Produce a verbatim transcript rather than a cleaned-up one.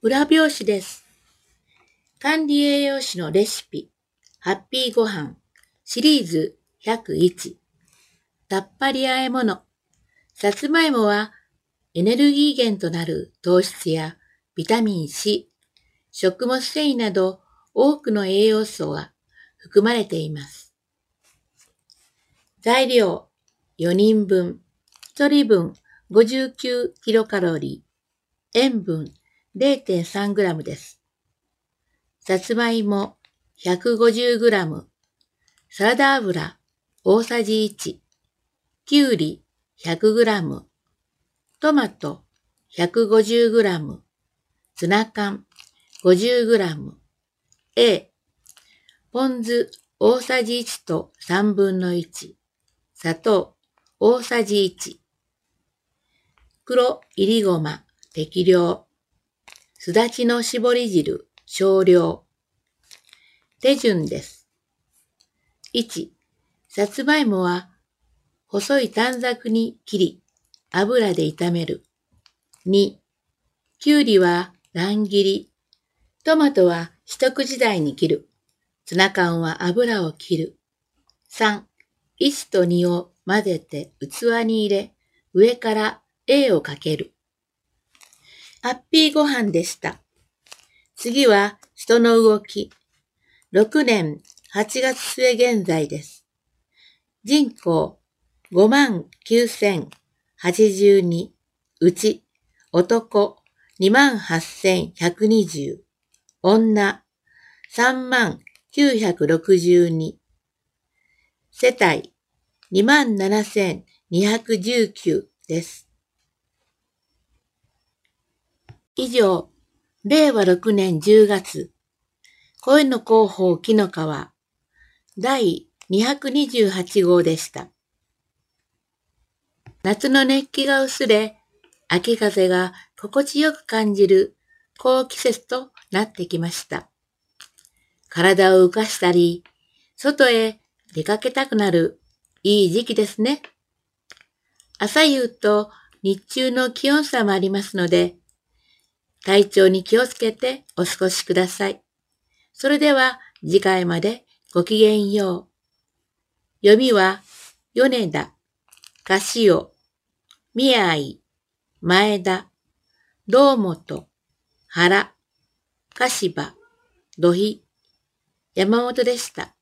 裏表紙です。管理栄養士のレシピ、ハッピーごはん、シリーズひゃくいち。さっぱり和え物。さつまいもはエネルギー源となる糖質やビタミン C、食物繊維など多くの栄養素が含まれています。材料、よにんぶん、ひとりぶん ごじゅうきゅうキロカロリー、塩分 れいてんさんグラム です。さつまいも ひゃくごじゅうグラム、サラダ油大さじいち、きゅうり ひゃくグラム、トマト ひゃくごじゅうグラム、ツナ缶 ごじゅうグラム、A、ポン酢大さじいちとさんぶんのいち、砂糖大さじいち、黒いりごま適量、すだちの搾り汁少量。手順です。いち、さつまいもは細い短冊に切り、油で炒める。に、きゅうりは乱切り。トマトは一口大に切る。ツナ缶は油を切る。さん、いちとにを混ぜて器に入れ、上から A をかける。ハッピーごはんでした。次は人の動き。ろくねんはちがつ末現在です。人口ごまんきゅうせんはちじゅうに、うち男にまんはっせんひゃくにじゅう、女さんまんきゅうひゃくろくじゅうに、世帯にまんななせんにひゃくじゅうきゅうです。以上、れいわろくねんじゅうがつ、声の広報きのかわだいにひゃくにじゅうはちごうでした。夏の熱気が薄れ、秋風が心地よく感じる好季節となってきました。体を浮かしたり、外へ出かけたくなるいい時期ですね。朝夕と日中の気温差もありますので、体調に気をつけてお過ごしください。それでは次回までごきげんよう。読みは、米田、かしお、宮井、前田、堂本、原、柏、土肥、山本でした。